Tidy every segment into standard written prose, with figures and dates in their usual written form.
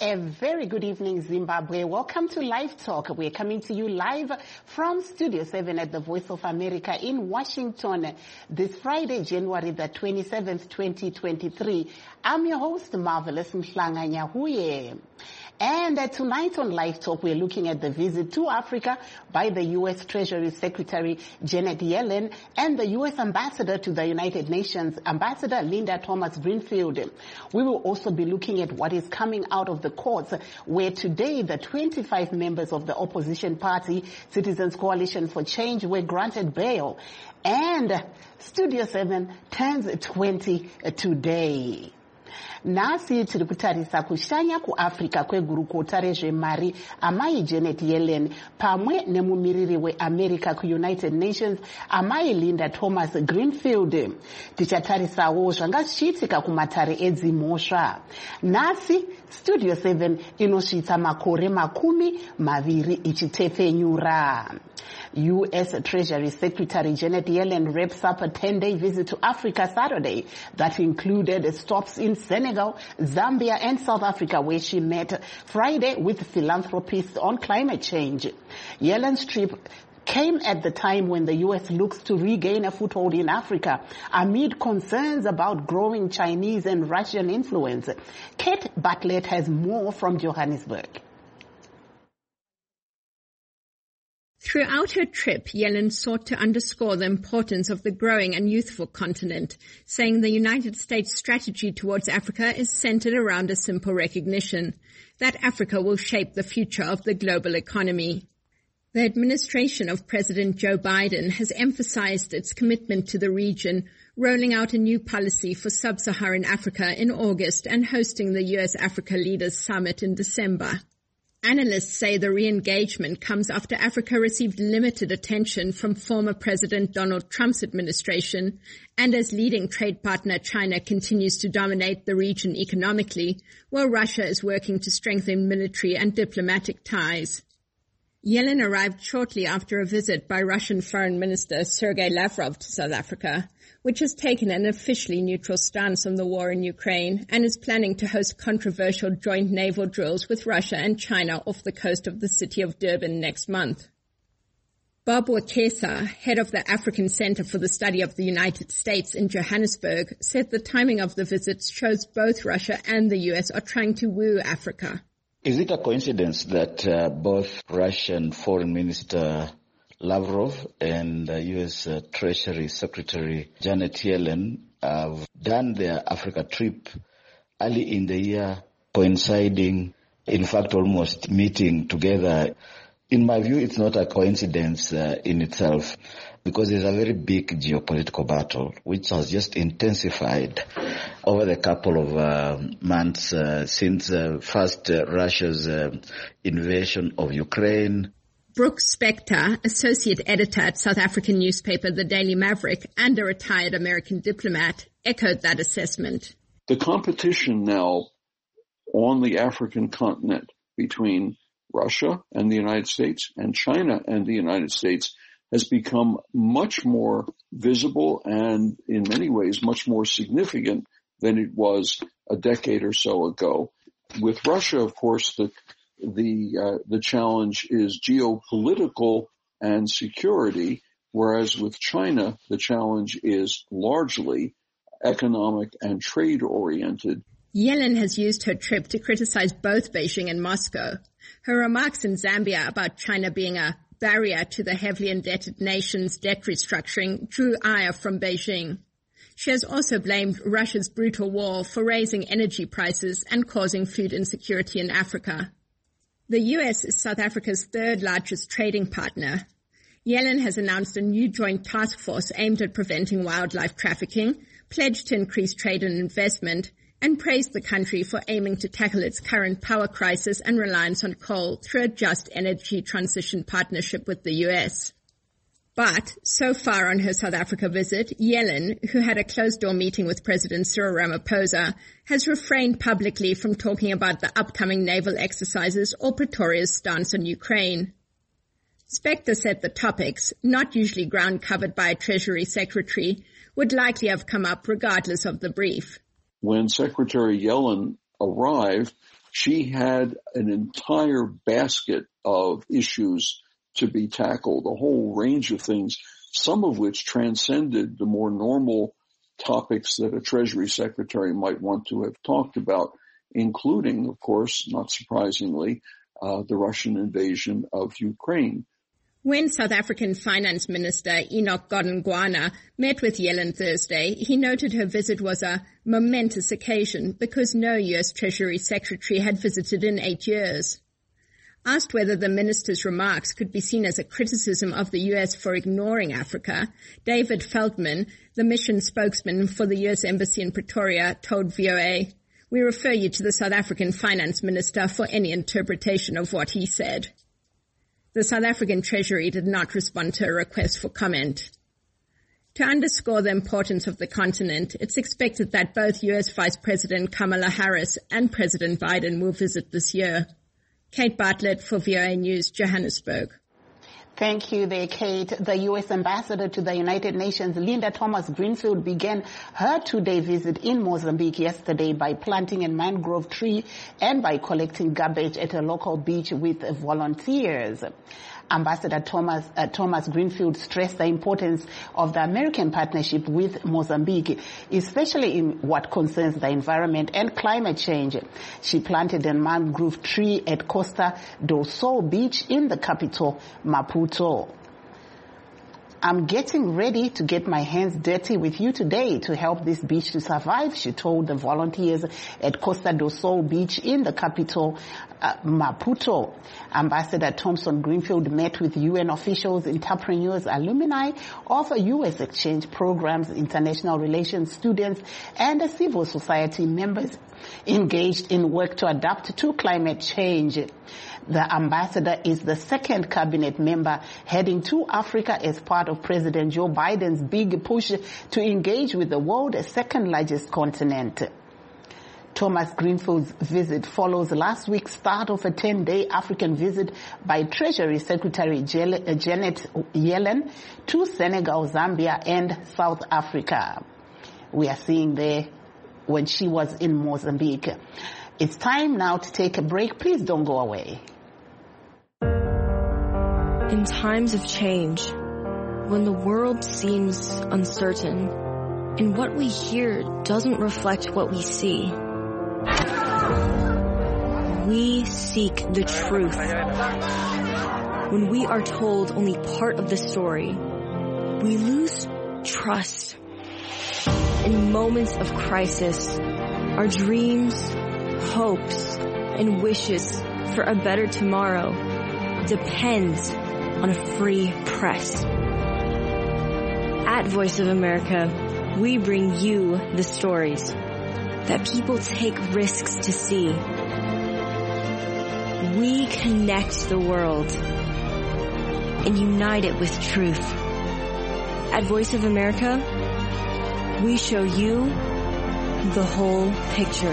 A very good evening, Zimbabwe. Welcome to Live Talk. We're coming to you live from Studio 7 at the Voice of America in Washington this Friday, January the 27th, 2023. I'm your host, Marvelous Mhlanga Nyahuye. And tonight on Live Talk, we're looking at the visit to Africa by the U.S. Treasury Secretary Janet Yellen and the U.S. Ambassador to the United Nations, Ambassador Linda Thomas-Greenfield. We will also be looking at what is coming out of the courts, where today the 25 members of the opposition party, Citizens Coalition for Change, were granted bail. And Studio 7 turns 20 today. Nasi tiri kutarisa kushanya ku Africa kwegurukota rezvemari amai Janet Yellen pamwe nemumiriri weAmerica kuUnited Nations amai Linda Thomas-Greenfield. Tichatarisawo zvanga zvichiitika kumatare edzimhosva. Nasi Studio 7 inosvitsa makore 20 ichitepfenyura. U.S. Treasury Secretary Janet Yellen wraps up a 10-day visit to Africa Saturday that included stops in Senegal, Zambia and South Africa, where she met Friday with philanthropists on climate change. Yellen's trip came at the time when the U.S. looks to regain a foothold in Africa amid concerns about growing Chinese and Russian influence. Kate Bartlett has more from Johannesburg. Throughout her trip, Yellen sought to underscore the importance of the growing and youthful continent, saying the United States' strategy towards Africa is centered around a simple recognition that Africa will shape the future of the global economy. The administration of President Joe Biden has emphasized its commitment to the region, rolling out a new policy for sub-Saharan Africa in August and hosting the U.S.-Africa Leaders Summit in December. Analysts say the re-engagement comes after Africa received limited attention from former President Donald Trump's administration, and as leading trade partner China continues to dominate the region economically, while Russia is working to strengthen military and diplomatic ties. Yellen arrived shortly after a visit by Russian Foreign Minister Sergei Lavrov to South Africa, which has taken an officially neutral stance on the war in Ukraine and is planning to host controversial joint naval drills with Russia and China off the coast of the city of Durban next month. Bob Wakesa, head of the African Center for the Study of the United States in Johannesburg, said the timing of the visits shows both Russia and the U.S. are trying to woo Africa. Is it a coincidence that both Russian Foreign Minister Lavrov and U.S. Treasury Secretary Janet Yellen have done their Africa trip early in the year, coinciding, in fact, almost meeting together? In my view, it's not a coincidence in itself, because there's a very big geopolitical battle which has just intensified over the couple of months since first Russia's invasion of Ukraine. Brooke Spector, associate editor at South African newspaper The Daily Maverick and a retired American diplomat, echoed that assessment. The competition now on the African continent between Russia and the United States and China and the United States has become much more visible and in many ways much more significant than it was a decade or so ago. With Russia, of course, the challenge is geopolitical and security, whereas with China, the challenge is largely economic and trade oriented. Yellen has used her trip to criticize both Beijing and Moscow. Her remarks in Zambia about China being a barrier to the heavily indebted nation's debt restructuring drew ire from Beijing. She has also blamed Russia's brutal war for raising energy prices and causing food insecurity in Africa. The U.S. is South Africa's third largest trading partner. Yellen has announced a new joint task force aimed at preventing wildlife trafficking, pledged to increase trade and investment, and praised the country for aiming to tackle its current power crisis and reliance on coal through a just energy transition partnership with the U.S. But, so far on her South Africa visit, Yellen, who had a closed-door meeting with President Cyril Ramaphosa, has refrained publicly from talking about the upcoming naval exercises or Pretoria's stance on Ukraine. Spector said the topics, not usually ground covered by a Treasury Secretary, would likely have come up regardless of the brief. When Secretary Yellen arrived, She had an entire basket of issues to be tackled, a whole range of things, some of which transcended the more normal topics that a Treasury Secretary might want to have talked about, including, of course, not surprisingly, the Russian invasion of Ukraine. When South African Finance Minister Enoch Godongwana met with Yellen Thursday, he noted her visit was a momentous occasion because no U.S. Treasury Secretary had visited in 8 years. Asked whether the minister's remarks could be seen as a criticism of the U.S. for ignoring Africa, David Feldman, the mission spokesman for the U.S. Embassy in Pretoria, told VOA, "We refer you to the South African Finance Minister for any interpretation of what he said." The South African Treasury did not respond to a request for comment. To underscore the importance of the continent, it's expected that both U.S. Vice President Kamala Harris and President Biden will visit this year. Kate Bartlett for VOA News, Johannesburg. Thank you there, Kate. The U.S. Ambassador to the United Nations, Linda Thomas-Greenfield, began her two-day visit in Mozambique yesterday by planting a mangrove tree and by collecting garbage at a local beach with volunteers. Ambassador Thomas Greenfield stressed the importance of the American partnership with Mozambique, especially in what concerns the environment and climate change. She planted a mangrove tree at Costa do Sol Beach in the capital, Maputo. "I'm getting ready to get my hands dirty with you today to help this beach to survive," she told the volunteers at Costa do Sol Beach in the capital, Maputo. Ambassador Thompson Greenfield met with UN officials, entrepreneurs, alumni of U.S. exchange programs, international relations students, and civil society members engaged in work to adapt to climate change. The ambassador is the second cabinet member heading to Africa as part of President Joe Biden's big push to engage with the world's second largest continent. Thomas Greenfield's visit follows last week's start of a 10-day African visit by Treasury Secretary Janet Yellen to Senegal, Zambia, and South Africa. We are seeing there when she was in Mozambique. It's time now to take a break. Please don't go away. In times of change, when the world seems uncertain and what we hear doesn't reflect what we see, we seek the truth. When we are told only part of the story, we lose trust. In moments of crisis, our dreams, hopes, and wishes for a better tomorrow depends on a free press. At Voice of America, we bring you the stories that people take risks to see. We connect the world and unite it with truth. At Voice of America, we show you the whole picture.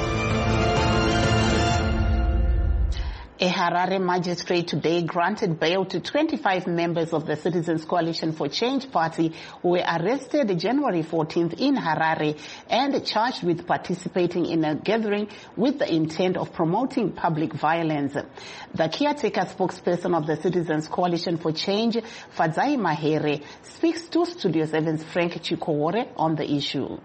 A Harare magistrate today granted bail to 25 members of the Citizens Coalition for Change party who were arrested January 14th in Harare and charged with participating in a gathering with the intent of promoting public violence. The caretaker spokesperson of the Citizens Coalition for Change, Fadzai Mahere, speaks to Studio 7's Frank Chikowore on the issue.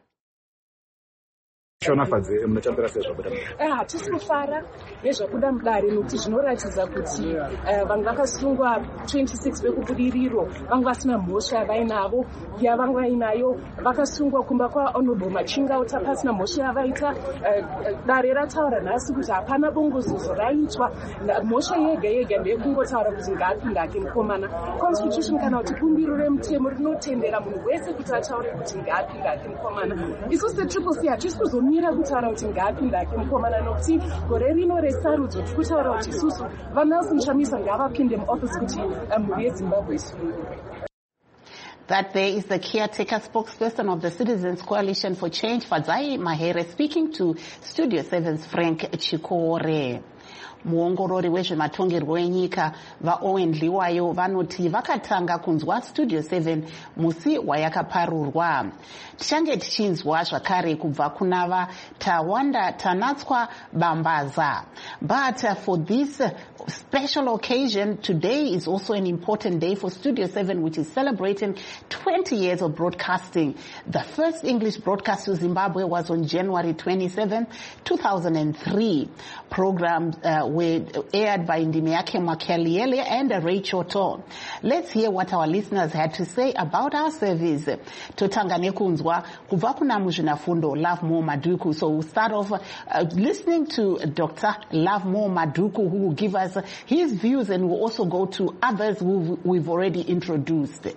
Hatisi kufara nezvakuda mudare nokuti zvinoratidza kuti vanhu vakasungwa 26 vekubudiriro vanga vasina mhosva yavainavo yavanga vainayo vakasungwa kumba kwaOnobo Machinga uta pasina mhosva yavaita. Dare rataura nhasi kuti hapana bongozozo raitwa, mhosva yega yega ndeyekungotaura kuti ngaapinde ake mukomana. Constitution kana kuti bumbiro remutemo rinotendera munhu wese kuti ataure kuti ngaapinde ake mukomana. Isusu seTriple-C hatisi kuzomira kutaura kuti ngaapinde ake mukomana nokuti gore rino resarudzo tiri kutaura kuti isusu vaNelson Chamisa ngavapinde muoffice kuti mhuri yeZimbabwe isunungurwe. That there is the caretaker spokesperson of the Citizens Coalition for Change, Fadzai Mahere, speaking to Studio 7's Frank Chikowore. muongorori wezvematongerwo enyika vaOwen Dliwayo vanoti vakatanga kunzwa Studio 7 musi wayakaparurwa. Tichange tichinzwa zvakare kubva kunava Tawanda Tanatswa Bambaza. But for this special occasion, today is also an important day for Studio 7, which is celebrating 20 years of broadcasting. The first English broadcast to Zimbabwe was on January 27, 2003. Programs were aired by Ndimeyake Mwakeliele and Rachel Choto. Let's hear what our listeners had to say about our service. Totangane kunzwa kubva kuna muzvinafundo Lovemore Maduku. So we'll start off listening to Dr. Lovemore Maduku, who will give us his views, and we'll also go to others who we've already introduced.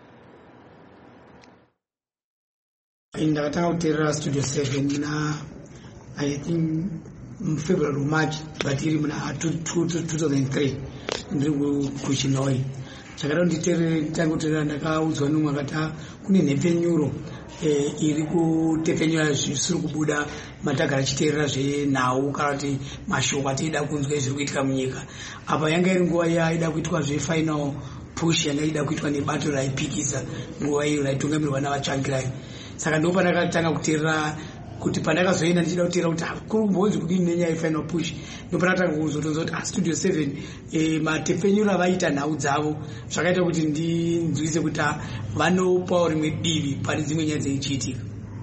In the Studio 7 I think February or March, but in 2003 ndiri kuChinoi. Chakara nditere tangu tera ndakaudzwa nomwakata kune nhepfenyuro iri kutepfenyura zvisiri kubuda matagara chiteerera zvenhau kana kuti mashoko atiida kunzwa zviri kuitika munyika. Apa yanga iri nguva yaida kuitwa zvefinal push yanga ida kuitwa nebato raipikisa nguva iyo raitungamirirwa navatsvangirai. Saka ndo pandakatanga kuteerera kuti pandakazoenda ndichida kuteerera kuti kurumbonzi kudini nenyaya yefinal push ndopandatanga kuzotonzwa kuti Studio 7 matepfenyuro vaita nhau dzavo zvakaita kuti ndinzwise kuti vanopawo rimwe divi pane dzimwe nyaya dzeichiitika.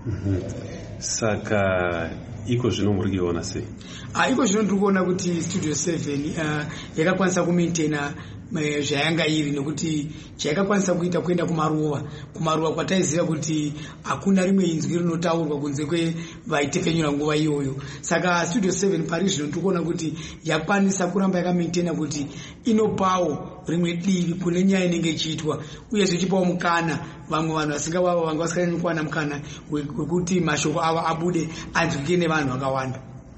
Saka iko zvino muri kuiona sei? Iko zvino ndiri kuona kuti Studio 7 yakakwanisa kumaintaina zvayanga iri, nekuti chayakakwanisa kuita kuenda kumaruva kwataiziva kuti hakuna rimwe inzwi rinotaurwa kunze kwevaitepfenyura nguva iyoyo. Saka Studio 7 pari zvino ndiri kuona kuti yakwanisa kuramba yakamaintaina kuti inopawo rimwe divi kune nyaya inenge ichiitwa, uye zvichipawo mukana vamwe vanhu vasingavavo vanga vasikanyanya kuwana mukana wekuti mashoko avo abude anzwike nevanhu vakawanda.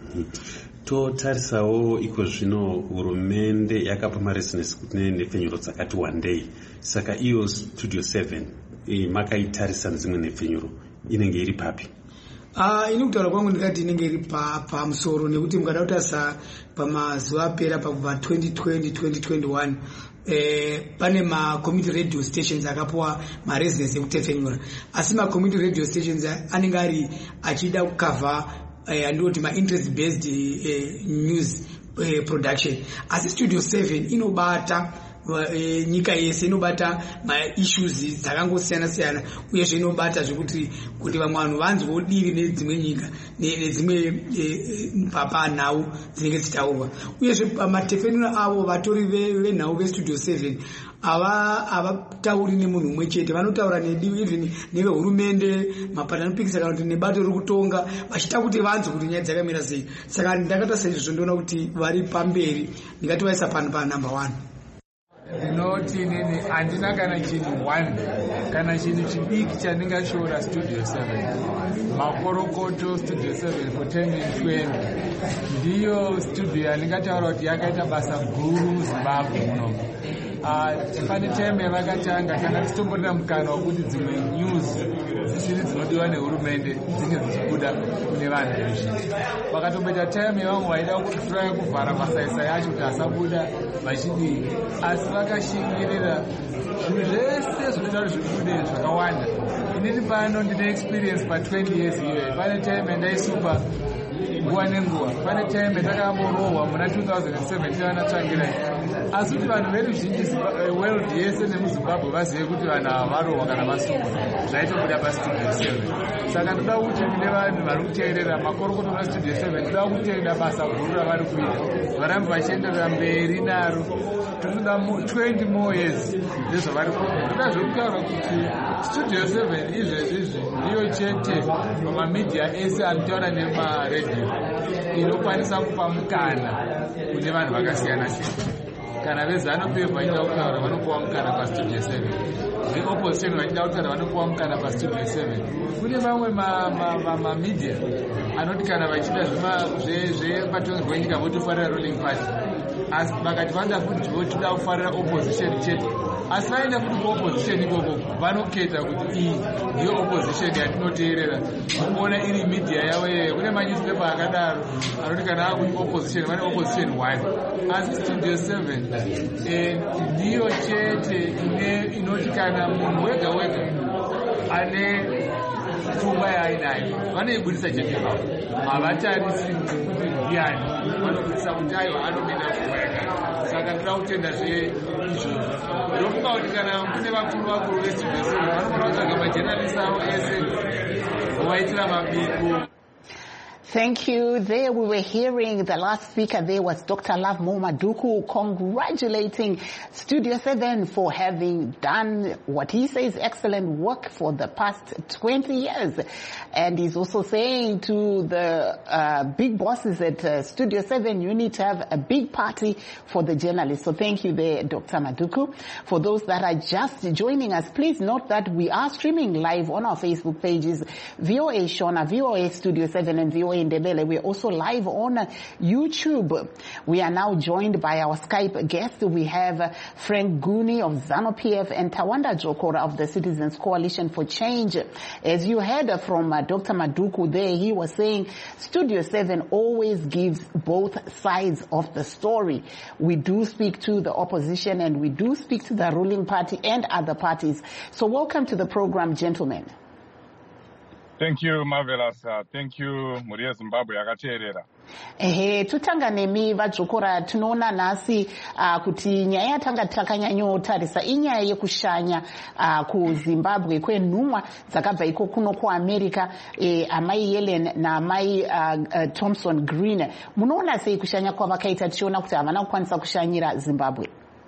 Totarisawo iko zvino hurumende yakapa marezinesi kuti nepfenyuro dzakati wandei. Saka iyo Studio 7 makaitarisa nedzimwe nepfenyuro inenge iri papi? Ini kutaura kwangu ndikati inenge iri pamusoro, nekuti mukada kutarisa pamazuva apera pakubva 2020-2021 pane ma-community radio stations akapuwa marezinesi ekutepfenyura, asi ma-community radio stations anenge ari achida kukavha andoti ma-interest based news production. Asi Studio 7 inobata nyika yese, inobata ma-issues dzakangosiyana-siyana, uyezve inobata zvekuti vamwe vanhu vanzwewo divi nedzimwe nyika nedzimwe panhau dzinenge dzichitaurwa. Uyezve matepfenyuro avo vatori venhau veStudio 7 havatauri nemunhu mumwe chete, vanotaura nedivi even nevehurumende, mapato anopikisa kana kuti nebato riri kutonga, vachita kuti vanzwe kuti nyaya dzakamira sei. Saka ndakatarisa izvozvo ndoona kuti vari pamberi, ndingati vaisa pano panumber 1. Ndinoti inini handina kana chinhu 1 kana chinhu chidiki chandingashoora Studio 7. Makorokoto Studio 7 for 10-20 ndiyo studio yandingataura kuti yakaita basa guru muZimbabwe muno. Pane time yavakatanga kana titomborina mukana wekuti dzimwe news dzisiri dzinodiwa nehurumende dzinge dzichibuda kune vanhu veruzhinji. Vakatomboita time yavamwe vaida kutraya kuvhara masaisai acho kuti asabuda vachidii, asi vakashingirira zvinhu zvese zvinoita kuti zvibude zvakawanda. Inini pano ndine experience pa20 years iyoyo. Pane time yandaisupa nguva nenguva, pane time ndakamborohwa muna 2007 ndivanatsvangirai, asi kuti vanhu veruzhinji world yese nemuZimbabwe vazive kuti vanhu ava varohwa kana vasungwa zvaitobuda paStudio 7. Saka ndoda kuti mune vanhu vari kuteerera makorokoto maStudio 7, ndoda kutenda basa guru ravari kuita, varambe vachienderera mberi naro. Tinoda 20 more years ndezvavari kuita. Ndoda zvekutaura kuti Studio 7 izvezvizvi ndiyo chete pamamedia ese anotaura nemaredio inokwanisa kupa mukana kune vanhu vakasiyana-siyana. Kana veZANU-PF vachida kutaura vanopuwa mukana paStudio 7, veopposition vachida kutaura vanopuwa mukana paStudio 7. Kune mamwe mamedia anoti kana vachida zvepatongerwa nyika votofarira ruling party, asi vakati vanda kuti toda kufarira opposition chete, asi vaenda kuti kuopposition ikoko vanoketa kuti iyi ndiyo opposition yatinoteerera. Unoona iri media yavo yeyo, kune manewspaper akadaro anoti kana akuti opposition vane opposition 1, asi Studio 7 ndiyo chete inoti kana munhu wega wega ane pfungwa yainayo vanoibudisa chete vavo, havatarisi kuti ndiani, vanobudisa kuti aiwa anomeda pfungwa yakati. Saka ndoda kutenda izvozvo. Ndofunga kuti kana kune vakuru vestudio 7 vanofanira kutsvaga majenalisi avo ese vovaitira mabiko. Thank you. There we were hearing the last speaker there was Dr. Love Maduku congratulating Studio 7 for having done what he says excellent work for the past 20 years. And he's also saying to the big bosses at Studio 7, you need to have a big party for the journalists. So thank you there, Dr. Maduku. For those that are just joining us, please note that we are streaming live on our Facebook pages, VOA Shona, VOA Studio 7 and VOA Ndebele. We're also live on YouTube. We are now joined by our Skype guest. We have Frank Guni of ZANU-PF and Tawanda Jokora of the Citizens Coalition for Change. As you heard from Dr. Maduku there, he was saying Studio 7 always gives both sides of the story. We do speak to the opposition and we do speak to the ruling party and other parties. So welcome to the program, gentlemen. Thank you, Marvelous. Thank you, Muria Zimbabwe yakateerera. Tutanga nemi vadzokora tunoona nhasi kuti nyaya yatanga takanyanyotarisa inyaya yekushanya kuZimbabwe kwenhumwa dzakabva iko kuno kuAmerica, amai Yellen naamai Thompson Green. Munoona sei kushanya kwavakaita tichiona kuti havana kukwanisa kushanyira Zimbabwe?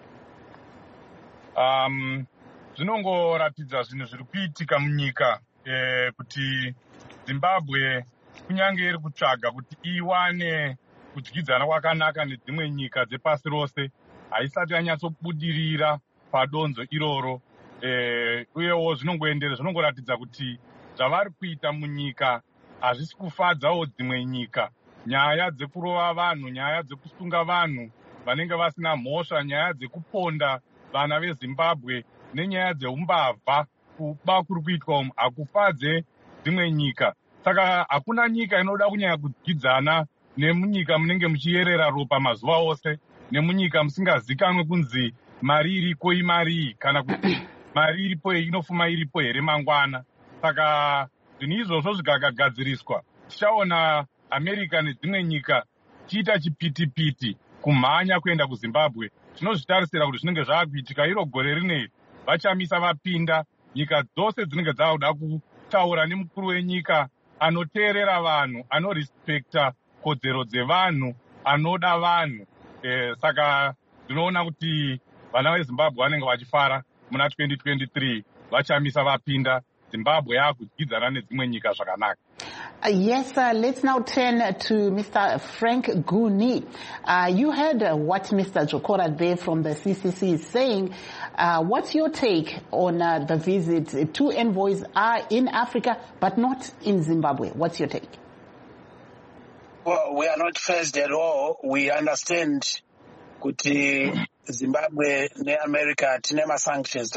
Zvinongoratidza zvinhu zviri kuitika munyika kuti Zimbabwe kunyange iri kutsvaga kuti iwane kudyidzana kwakanaka nedzimwe nyika dzepasi rose, haisati yanyatsobudirira padonzo iroro. Uyewo zvinongoratidza kuti zvavari kuita munyika hazvisi kufadzawo dzimwe nyika. Nyaya dzekurova vanhu, nyaya dzekusunga vanhu vanenge vasina mhosva, nyaya dzekuponda vana veZimbabwe nenyaya dzeumbavha kuba kuri kuitwa hakufadze dzimwe nyika. Saka hakuna nyika inoda kunyanya kudyidzana nemunyika munenge muchiyerera ropa mazuva ose, nemunyika musingazikanwe kunzi mari iriko imari kana kuti mari iripo inofuma iripo here mangwana. Saka zvinhu izvozvo zvikagadziriswa, tichaona America nedzimwe nyika chiita chipitipiti kumhanya kuenda kuZimbabwe. Tinozvitarisira kuti zvinenge zvaakuitika iro gore rineri vachamisa vapinda nyika dzose dzinenge dzauda kutaura nemukuru wenyika anoteerera vanhu, anorespekta kodzero dzevanhu, anoda vanhu. Saka ndinoona kuti vana veZimbabwe vanenge vachifara muna 2023 vachamisa vapinda, Zimbabwe yakudyidzana nedzimwe nyika zvakanaka. Yes, let's now turn to Mr. Frank Guni. You heard what Mr. Jokora there from the CCC is saying. What's your take on the visit? Two envoys are in Africa, but not in Zimbabwe. What's your take? Well, we are not phased at all. We understand kuti Zimbabwe ne America tine sanctions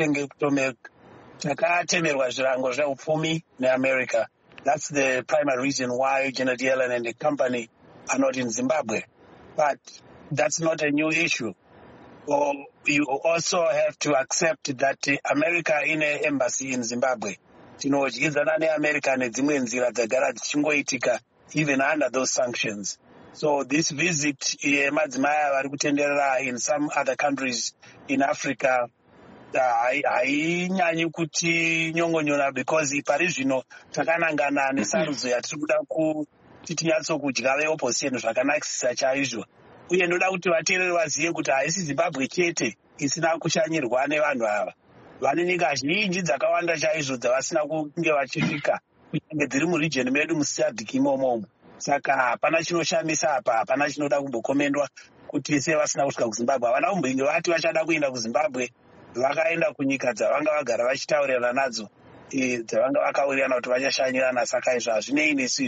takatemerwa zvirango zveupfumi neAmerica. That's the primary reason why Janet Yellen and the company are not in Zimbabwe. But that's not a new issue. Or you also have to accept that America in an embassy in Zimbabwe. Tinodyidzana neAmerica nedzimwe nzira dzagara dzichingoitika even under those sanctions. So this visit yemadzimai vari kutenderera in some other countries in Africa hainyanyi kuti nyongonyona, because pari zvino takanangana nesarudzo yatiri kuda kuti tinyatsokudya veopposition zvakanakisisa chaizvo. Uye ndoda kuti vateereri vazive kuti haisi Zimbabwe chete isina kushanyirwa nevanhu ava. Vane nyika zhinji dzakawanda chaizvo dzavasina kunge vachisvika kunyange dziri muregion medu muSADC imomo. Saka hapana chinoshamisa apa, hapana chinoda kumbokomendwa kuti sevasina kusvika kuZimbabwe. Havana kumbinge vati vachada kuenda kuZimbabwe, vakaenda kunyika dzavanga vagara vachitaurirana nadzo, dzavanga vakaurirana kuti vachashanyirana. Saka izvo hazvinei nesu izvo.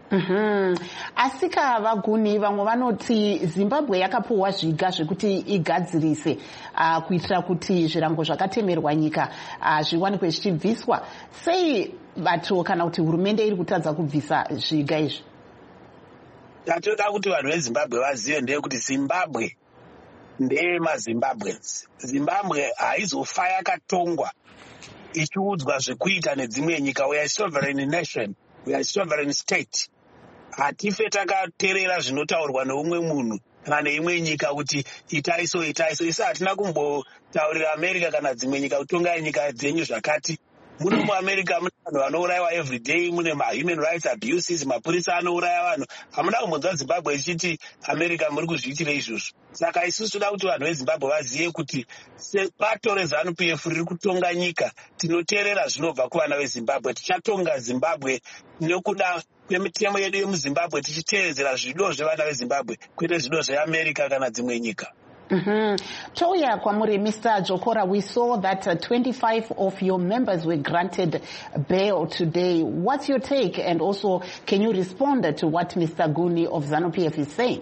Asika vaguni vamwe vanoti Zimbabwe yakapuwa zviga zvekuti igadzirise kuitira kuti zvirango zvakatemerwa nyika zviwanikwe zvichibviswa. Sei bato kana kuti hurumende iri kutadza kubvisa zviga izvi? Tatoda kuti vanhu veZimbabwe vazive ndeyekuti Zimbabwe ndeyemaZimbabweans. Zimbabwe haizofa yakatongwa ichiudzwa zvekuita nedzimwe nyika. We are a sovereign nation, we are a sovereign state. Hatife takateerera zvinotaurwa neumwe munhu kana neimwe nyika kuti itaiso. Isi hatina kumbotaurira America kana dzimwe nyika kutongai nyika dzenyu zvakati. Muno muAmerica mune vanhu vanourayiwa every day, mune human rights abuses, mapurisa anouraya vanhu. Hamuna kumbonzwa Zimbabwe ichiti America muri kuzviitira izvozvo. Saka isusu toda kuti vanhu veZimbabwe vazive kuti bato reZANU-PF riri kutonga nyika, tinoteerera zvinobva kuvana veZimbabwe. Tichatonga Zimbabwe nekuda kwemitemo yedu yemuZimbabwe, tichiteedzera zvido zvevana veZimbabwe, kwete zvido zveAmerica kana dzimwe nyika. Touya kwamuri, Mr. Jokora, we saw that 25 of your members were granted bail today. What's your take? And also, can you respond to what Mr. Guni of ZANU-PF is saying?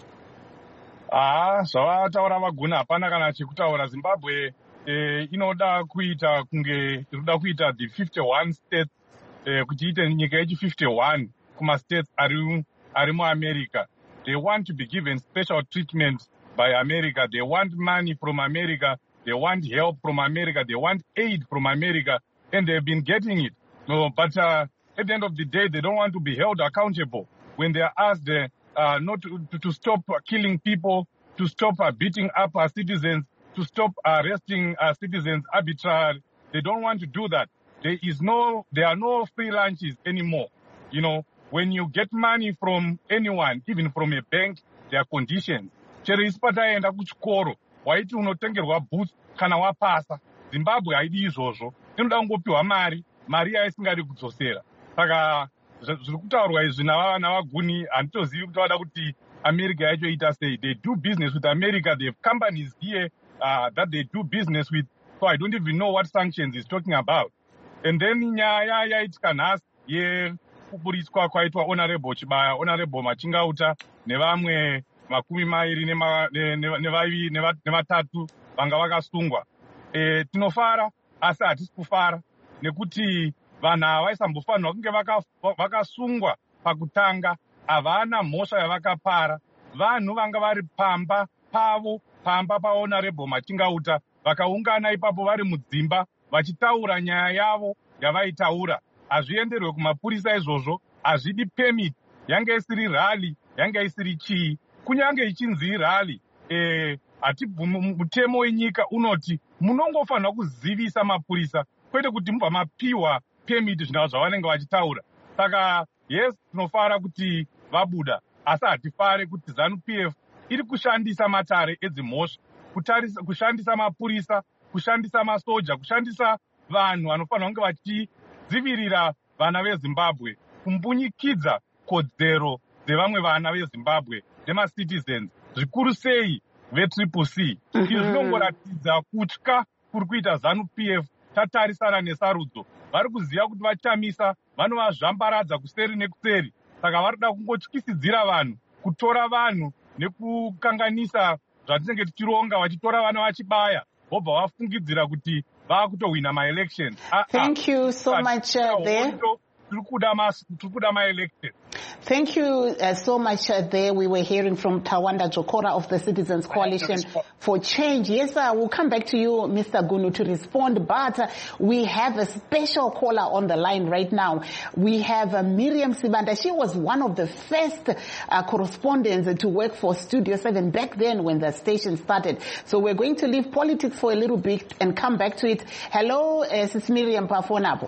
Zvavataura vaguna hapana kana chekutaura. Zimbabwe inoda kuita kunge inoda kuita the 51 states kuti ite nyika yechi 51 kuma states ari muAmerica. They want to be given special treatment by America. They want money from America. They want help from America. They want aid from America. And they've been getting it. No, but at the end of the day, they don't want to be held accountable when they are asked not to stop killing people, to stop beating up our citizens, to stop arresting citizens arbitrarily. They don't want to do that. There are no free lunches anymore. You know, when you get money from anyone, even from a bank, there are conditions. Chero isi pataenda kuchikoro waiti unotengerwa boots kana wapasa. Zimbabwe haidi izvozvo, inoda kungopiwa mari yaisingadi kudzosera. Saka zviri kutaurwa izvi navaguni handitozivi kuti vada kuti America yacho ita sei. They do business with America. They have companies here that they do business with. So I don't even know what sanctions he's talking about. And then nyaya yaitika nhasi yekuburiswa kwaitwa Honorable Chibaya, Honorable Machingauta nevamwe 23 vanga vakasungwa. Tinofara asi hatisi kufara nekuti vanhu ava vaisambofanirwa kunge vakasungwa pakutanga. Havana mhosva yavakapara. Vanhu vanga vari pamba paHonorable Machingauta, vakaungana ipapo vari mudzimba vachitaura nyaya yavo yavaitaura. Hazvienderwe kumapurisa izvozvo, hazvidi permit. Yange isiri rally, yange isiri chii. Kunyange ichinzi rally, mutemo wenyika unoti munongofanirwa kuzivisa mapurisa, kwete kuti mubva mapiwa permit zvinhu zvavanenge vachitaura. Saka yes, tinofara kuti vabuda, asi hatifare kuti ZANU-PF iri kushandisa matare edzimhosva, kushandisa mapurisa, kushandisa masoja, kushandisa vanhu vanofanirwa kunge vachidzivirira vana veZimbabwe, kumbunyikidza kodzero dzevamwe vana veZimbabwe nemacitizens, zvikuru sei veCCC. Izvi zvinongoratidza kutya kuri kuita ZANU-PF. Tatarisana nesarudzo, vari kuziva kuti vachamisa vanovazvambaradza kuseri nekuseri. Saka vari kuda kungotyisidzira vanhu, kutora vanhu nekukanganisa zvatinenge tichironga, vachitora vana vachibaya vobva vafungidzira kuti vakutohwina ma-elections. Thank you so much there. Thank you so much there. We were hearing from Tawanda Jokora of the Citizens Coalition for Change. Yes, we'll come back to you, Mr. Gunu, to respond, but we have a special caller on the line right now. We have Miriam Sibanda. She was one of the first correspondents to work for Studio 7 back then when the station started. So we're going to leave politics for a little bit and come back to it. Hello, Sis Miriam Pafonapo.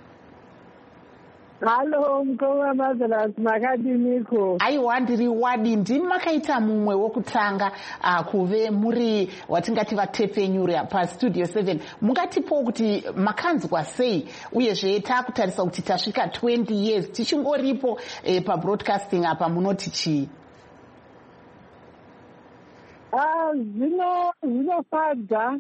Hello, Mkowa Mazalas, makadiniko. Aiwa ndiri wadi ndimi makaita mumwe wokutanga kuve muri watingati vatepenyura pa Studio 7. Mungatipo kuti makanzwa sei uyezve takutarisa kuti tasvika 20 years tichingoripo pa broadcasting apa munoti chii? Zvinofadza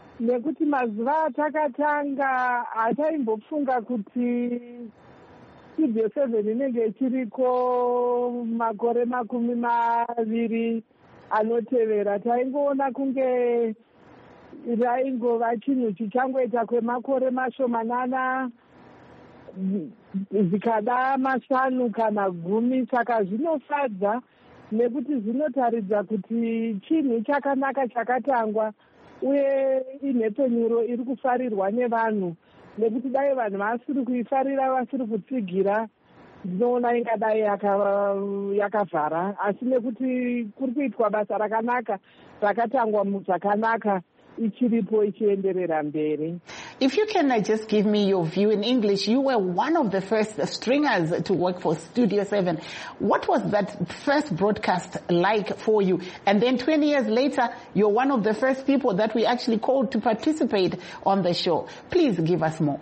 nekuti mazuva atakatanga hataimbopfunga kuti Studio 7 inenge chiriko makore 20 anotevera. Taingoona kunge raingova chinhu chichangoita kwemakore mashomanana zvikada 5 kana 10. Saka zvinofadza nekuti zvinotaridza kuti chinhu chakanaka chakatangwa uye inhepfenyuro iri kufarirwa nevanhu, nekuti dai vanhu vasiri kuifarira, vasiri kutsigira, ndinoona ingadai yakavhara. Asi nekuti kuri kuitwa basa rakanaka rakatangwa zvakanaka, ichiripo ichienderera mberi. If you can just give me your view in English, you were one of the first stringers to work for Studio 7. What was that first broadcast like for you? And then 20 years later, you're one of the first people that we actually called to participate on the show. Please give us more.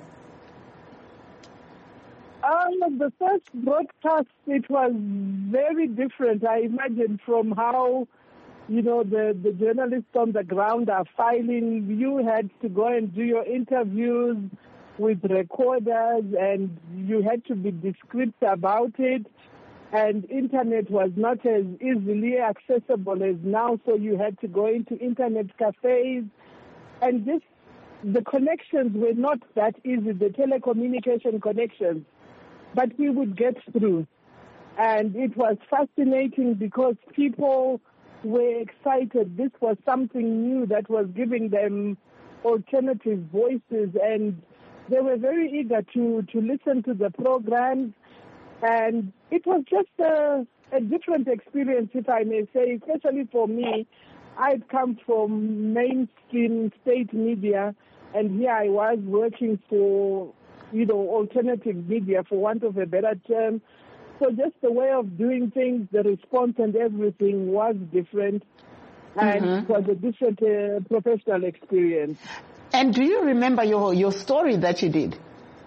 The first broadcast, it was very different, I imagine, from how the journalists on the ground are filing. You had to go and do your interviews with recorders, and you had to be discreet about it. And internet was not as easily accessible as now, so you had to go into internet cafes. And the connections were not that easy, the telecommunication connections. But we would get through. And it was fascinating because people were excited. This was something new that was giving them alternative voices, and they were very eager to listen to the programs. And it was just a different experience, if I may say, especially for me. I'd come from mainstream state media, and here I was working for, alternative media, for want of a better term. So just the way of doing things, the response and everything was different, and it was a different professional experience. And do you remember your story that you did?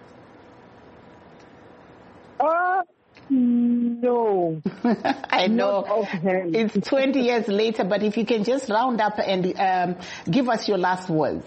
No. I know. It's 20 years later, but if you can just round up and give us your last words.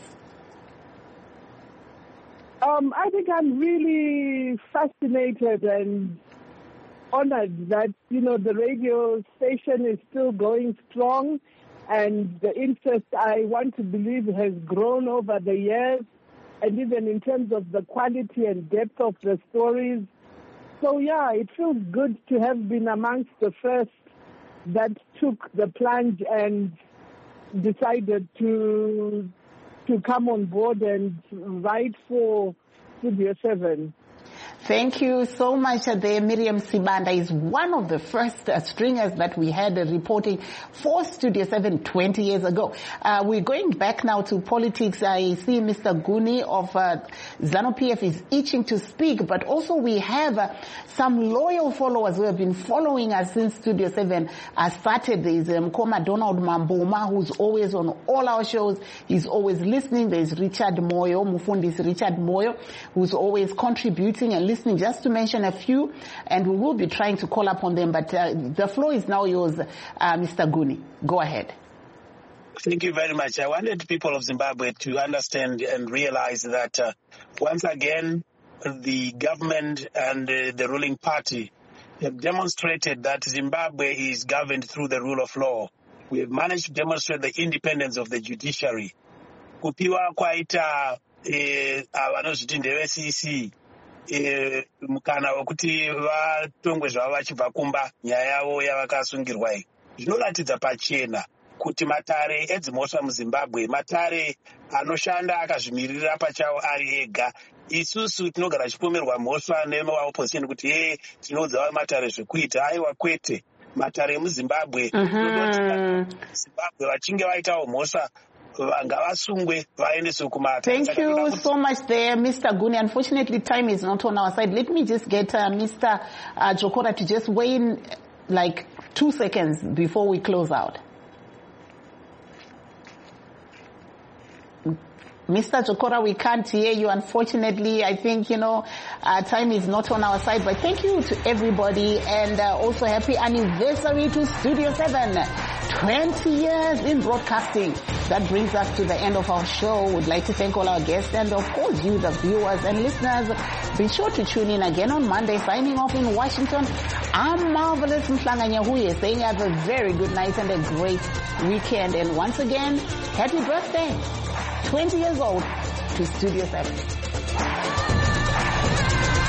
I think I'm really fascinated and honored that, the radio station is still going strong, and the interest, I want to believe, has grown over the years, and even in terms of the quality and depth of the stories. So yeah, it feels good to have been amongst the first that took the plunge and decided to come on board and write for Studio 7. Thank you so much. Miriam Sibanda is one of the first stringers that we had reporting for Studio 7 20 years ago. We're going back now to politics. I see Mr. Guni of ZANU-PF is itching to speak, but also we have some loyal followers who have been following us since Studio 7 started. There's Mkoma Donald Mamboma, who's always on all our shows. He's always listening. There's Richard Moyo, Mufundis Richard Moyo, who's always contributing and listening, just to mention a few, and we will be trying to call upon them. But the floor is now yours, Mr. Guni. Go ahead. Thank you very much. I wanted people of Zimbabwe to understand and realize that once again, the government and the ruling party have demonstrated that Zimbabwe is governed through the rule of law. We have managed to demonstrate the independence of the judiciary. Kupiwa kwaita vanozviti ndeve-CC mukana wekuti vatongwe zvavo vachibva kumba nyaya yavo yavakasungirwa iyi, zvinoratidza pachena kuti matare edzimhosva muZimbabwe matare anoshanda akazvimirira pachawo ari ega. Isusu tinogara chipomerwa mhosva nevaopposition kuti tinoudza matare zvekuita. Aiwa kwete, matare emuZimbabwe Zimbabwe vachinge vaitawo mhosva ngavasungwe vaendeswe kumata. Thank you so much there, Mr. Guni. Unfortunately, time is not on our side. Let me just get Mr. Jokora to just weigh in like 2 seconds before we close out. Mr. Jokora, we can't hear you, unfortunately. I think, time is not on our side, but thank you to everybody, and also happy anniversary to Studio 7. 20 years in broadcasting. That brings us to the end of our show. We'd like to thank all our guests and, of course, you, the viewers and listeners. Be sure to tune in again on Monday. Signing off in Washington, I'm Marvelous Mhlanga Nyahuye, saying have a very good night and a great weekend. And once again, happy birthday, 20 years old, to Studio 7.